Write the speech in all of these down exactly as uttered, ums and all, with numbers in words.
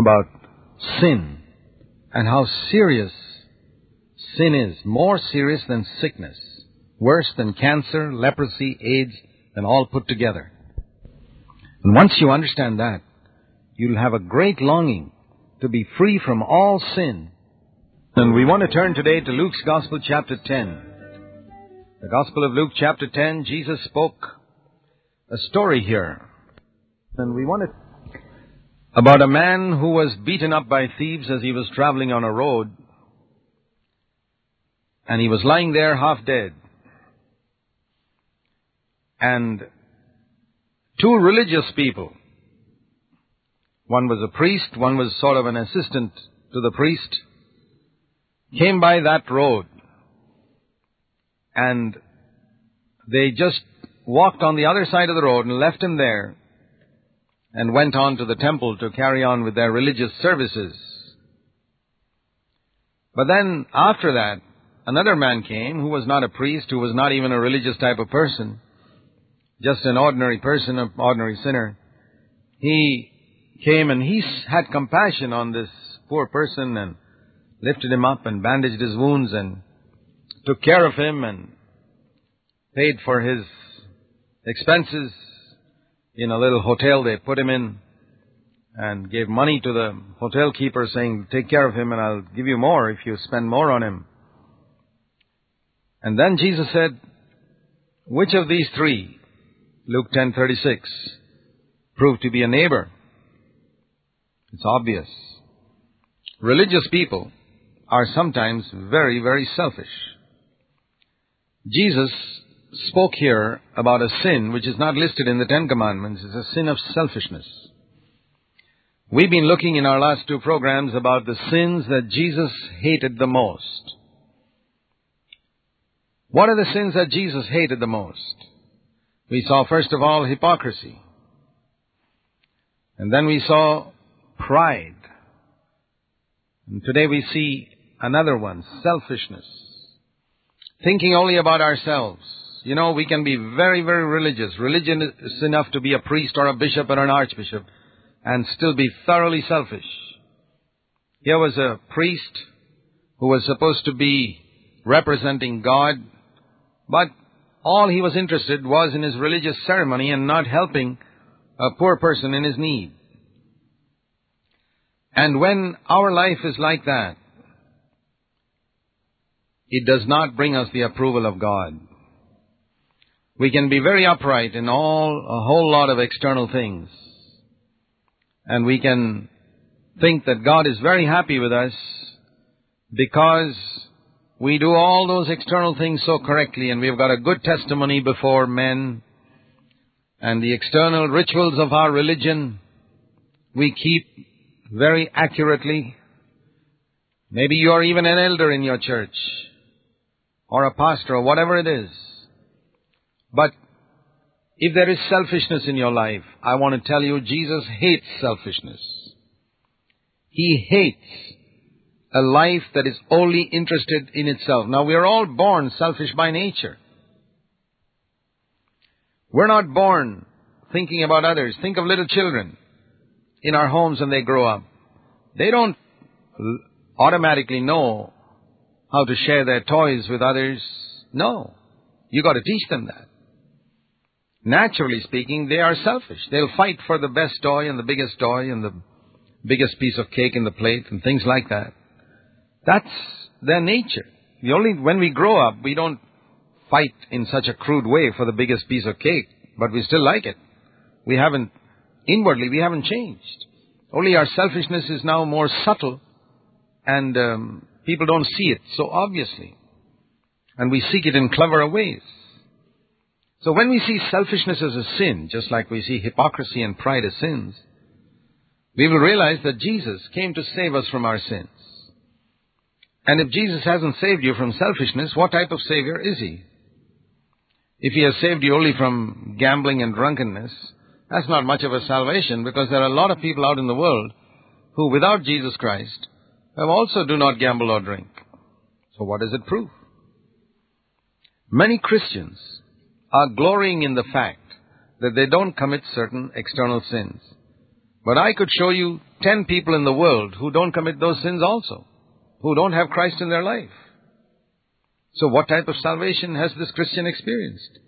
about sin and how serious sin is. More serious than sickness. Worse than cancer, leprosy, AIDS, and all put together. And once you understand that, you'll have a great longing to be free from all sin. And we want to turn today to Luke's Gospel, chapter ten. The Gospel of Luke, chapter ten, Jesus spoke a story here. And we want to... about a man who was beaten up by thieves as he was traveling on a road. And he was lying there half dead. And two religious people, one was a priest, one was sort of an assistant to the priest, came by that road. And they just walked on the other side of the road and left him there and went on to the temple to carry on with their religious services. But then, after that, another man came who was not a priest, who was not even a religious type of person, just an ordinary person, an ordinary sinner. He came and he had compassion on this poor person and lifted him up and bandaged his wounds and took care of him and paid for his expenses in a little hotel they put him in, and gave money to the hotel keeper saying, take care of him and I'll give you more if you spend more on him. And then Jesus said, which of these three, Luke ten thirty-six, proved to be a neighbor? It's obvious. Religious people are sometimes very, very selfish. Jesus spoke here about a sin which is not listed in the Ten Commandments. It's a sin of selfishness. We've been looking in our last two programs about the sins that Jesus hated the most. What are the sins that Jesus hated the most? We saw, first of all, hypocrisy. And then we saw pride. And today we see another one, selfishness. Thinking only about ourselves. You know, we can be very, very religious. Religion is enough to be a priest or a bishop or an archbishop and still be thoroughly selfish. Here was a priest who was supposed to be representing God, but all he was interested was in his religious ceremony and not helping a poor person in his need. And when our life is like that, it does not bring us the approval of God. We can be very upright in all, a whole lot of external things. And we can think that God is very happy with us because we do all those external things so correctly and we've got a good testimony before men. And the external rituals of our religion we keep very accurately. Maybe you are even an elder in your church or a pastor or whatever it is. But if there is selfishness in your life, I want to tell you, Jesus hates selfishness. He hates a life that is only interested in itself. Now, we are all born selfish by nature. We're not born thinking about others. Think of little children in our homes when they grow up. They don't automatically know how to share their toys with others. No. You got to teach them that. Naturally speaking, they are selfish. They'll fight for the best toy and the biggest toy and the biggest piece of cake in the plate and things like that. That's their nature. The only when we grow up, we don't fight in such a crude way for the biggest piece of cake, but we still like it. We haven't, inwardly, we haven't changed. Only our selfishness is now more subtle and um, people don't see it so obviously. And we seek it in cleverer ways. So when we see selfishness as a sin, just like we see hypocrisy and pride as sins, we will realize that Jesus came to save us from our sins. And if Jesus hasn't saved you from selfishness, what type of Savior is He? If He has saved you only from gambling and drunkenness, that's not much of a salvation, because there are a lot of people out in the world who, without Jesus Christ, have also do not gamble or drink. So what does it prove? Many Christians are glorying in the fact that they don't commit certain external sins. But I could show you ten people in the world who don't commit those sins also, who don't have Christ in their life. So what type of salvation has this Christian experienced?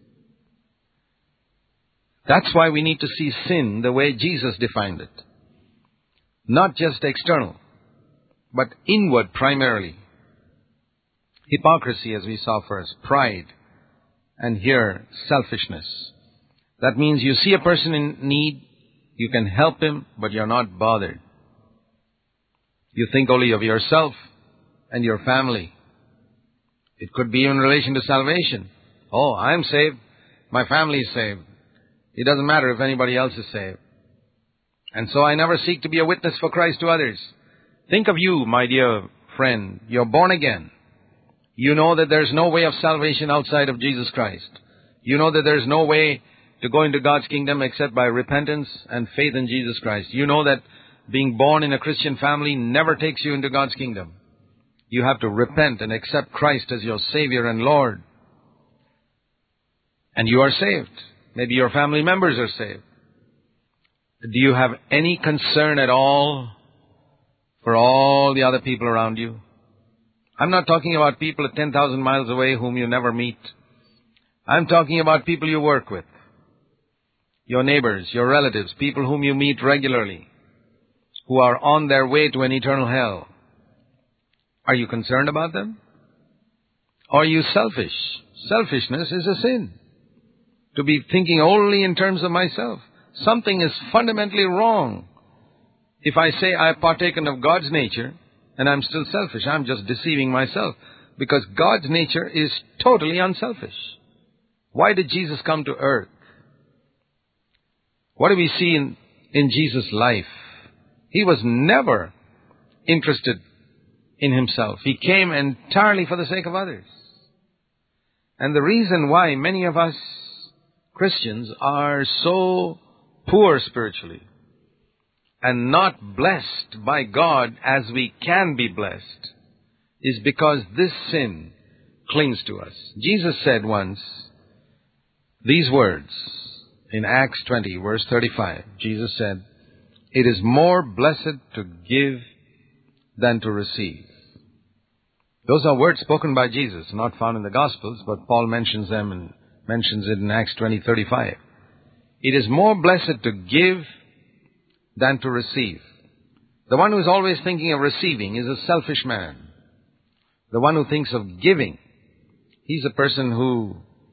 That's why we need to see sin the way Jesus defined it. Not just external, but inward primarily. Hypocrisy, as we saw first, pride, and here, selfishness. That means you see a person in need, you can help him, but you're not bothered. You think only of yourself and your family. It could be in relation to salvation. Oh, I'm saved. My family is saved. It doesn't matter if anybody else is saved. And so I never seek to be a witness for Christ to others. Think of you, my dear friend. You're born again. You know that there's no way of salvation outside of Jesus Christ. You know that there's no way to go into God's kingdom except by repentance and faith in Jesus Christ. You know that being born in a Christian family never takes you into God's kingdom. You have to repent and accept Christ as your Savior and Lord. And you are saved. Maybe your family members are saved. Do you have any concern at all for all the other people around you? I'm not talking about people at ten thousand miles away whom you never meet. I'm talking about people you work with, your neighbors, your relatives, people whom you meet regularly, who are on their way to an eternal hell. Are you concerned about them? Or are you selfish? Selfishness is a sin. To be thinking only in terms of myself. Something is fundamentally wrong. If I say I've partaken of God's nature and I'm still selfish, I'm just deceiving myself. Because God's nature is totally unselfish. Why did Jesus come to earth? What do we see in, in Jesus' life? He was never interested in himself. He came entirely for the sake of others. And the reason why many of us Christians are so poor spiritually and not blessed by God as we can be blessed is because this sin clings to us. Jesus said once these words in Acts twenty, verse thirty-five. Jesus said, "It is more blessed to give than to receive." Those are words spoken by Jesus, not found in the Gospels, but Paul mentions them and mentions it in Acts twenty, thirty-five. It is more blessed to give than to receive. The one who is always thinking of receiving is a selfish man. The one who thinks of giving, he's a person who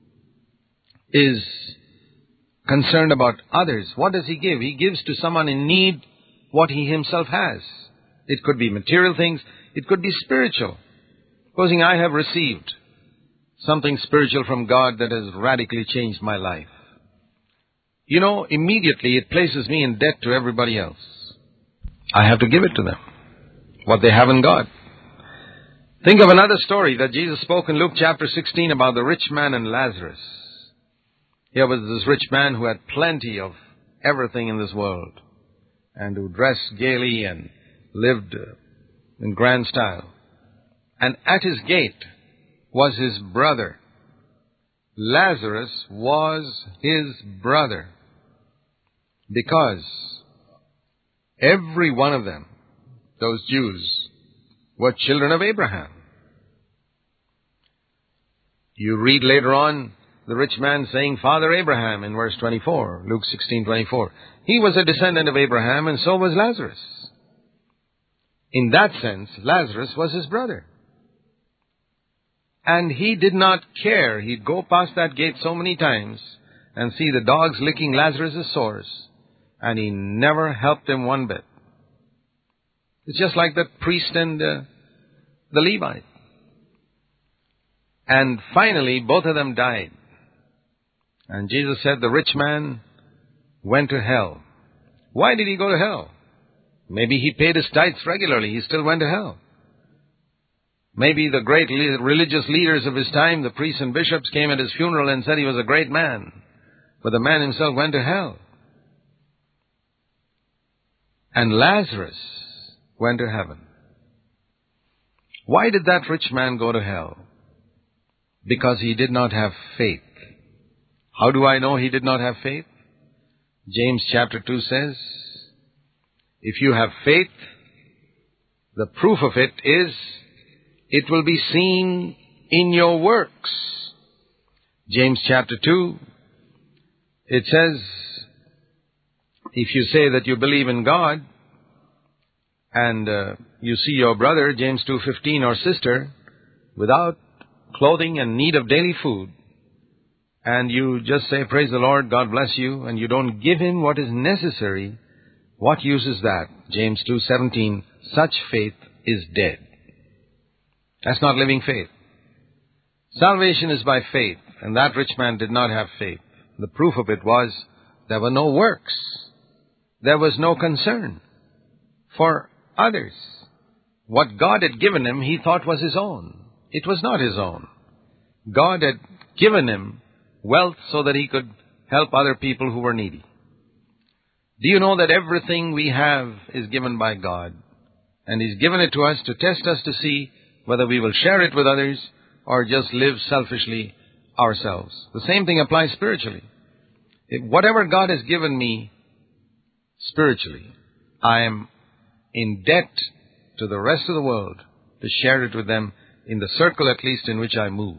is concerned about others. What does he give? He gives to someone in need what he himself has. It could be material things. It could be spiritual. Supposing I have received something spiritual from God that has radically changed my life. You know, immediately it places me in debt to everybody else. I have to give it to them, what they have in God. Think of another story that Jesus spoke in Luke chapter sixteen about the rich man and Lazarus. Here was this rich man who had plenty of everything in this world and who dressed gaily and lived in grand style. And at his gate was his brother. Lazarus was his brother because every one of them, those Jews, were children of Abraham. You read later on the rich man saying, "Father Abraham," in verse twenty-four, Luke sixteen, twenty-four. He was a descendant of Abraham, and so was Lazarus. In that sense, Lazarus was his brother. And he did not care. He'd go past that gate so many times and see the dogs licking Lazarus' sores, and he never helped him one bit. It's just like the priest and uh, the Levite. And finally, both of them died. And Jesus said the rich man went to hell. Why did he go to hell? Maybe he paid his tithes regularly. He still went to hell. Maybe the great religious leaders of his time, the priests and bishops, came at his funeral and said he was a great man. But the man himself went to hell. And Lazarus went to heaven. Why did that rich man go to hell? Because he did not have faith. How do I know he did not have faith? James chapter two says, If you have faith, the proof of it is it will be seen in your works. James chapter two, it says, if you say that you believe in God and uh, you see your brother, James two fifteen, or sister, without clothing and need of daily food, and you just say, praise the Lord, God bless you, and you don't give him what is necessary, what use is that? James two seventeen, such faith is dead. That's not living faith. Salvation is by faith, and that rich man did not have faith. The proof of it was there were no works. There was no concern for others. What God had given him, he thought was his own. It was not his own. God had given him wealth so that he could help other people who were needy. Do you know that everything we have is given by God? And he's given it to us to test us to see whether we will share it with others or just live selfishly ourselves. The same thing applies spiritually. If whatever God has given me spiritually, I am in debt to the rest of the world to share it with them in the circle at least in which I move.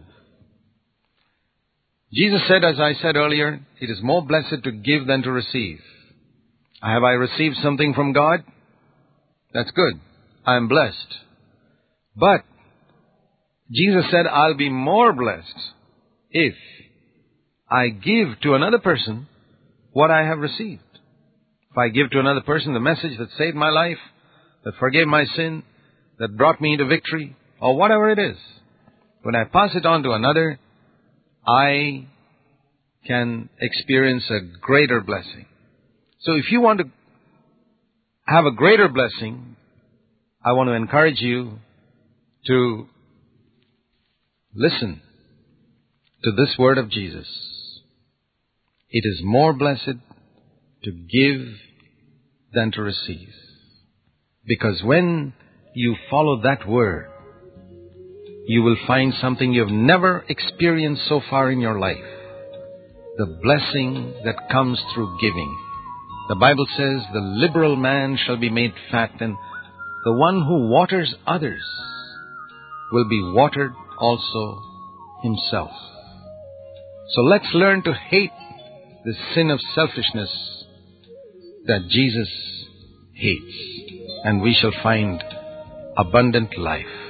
Jesus said, as I said earlier, it is more blessed to give than to receive. Have I received something from God? That's good. I am blessed. But Jesus said, I'll be more blessed if I give to another person what I have received. If I give to another person the message that saved my life, that forgave my sin, that brought me into victory, or whatever it is, when I pass it on to another, I can experience a greater blessing. So if you want to have a greater blessing, I want to encourage you to listen to this word of Jesus. It is more blessed to give than to receive. Because when you follow that word, you will find something you have never experienced so far in your life. The blessing that comes through giving. The Bible says, the liberal man shall be made fat, and the one who waters others will be watered also himself. So let's learn to hate the sin of selfishness that Jesus hates, and we shall find abundant life.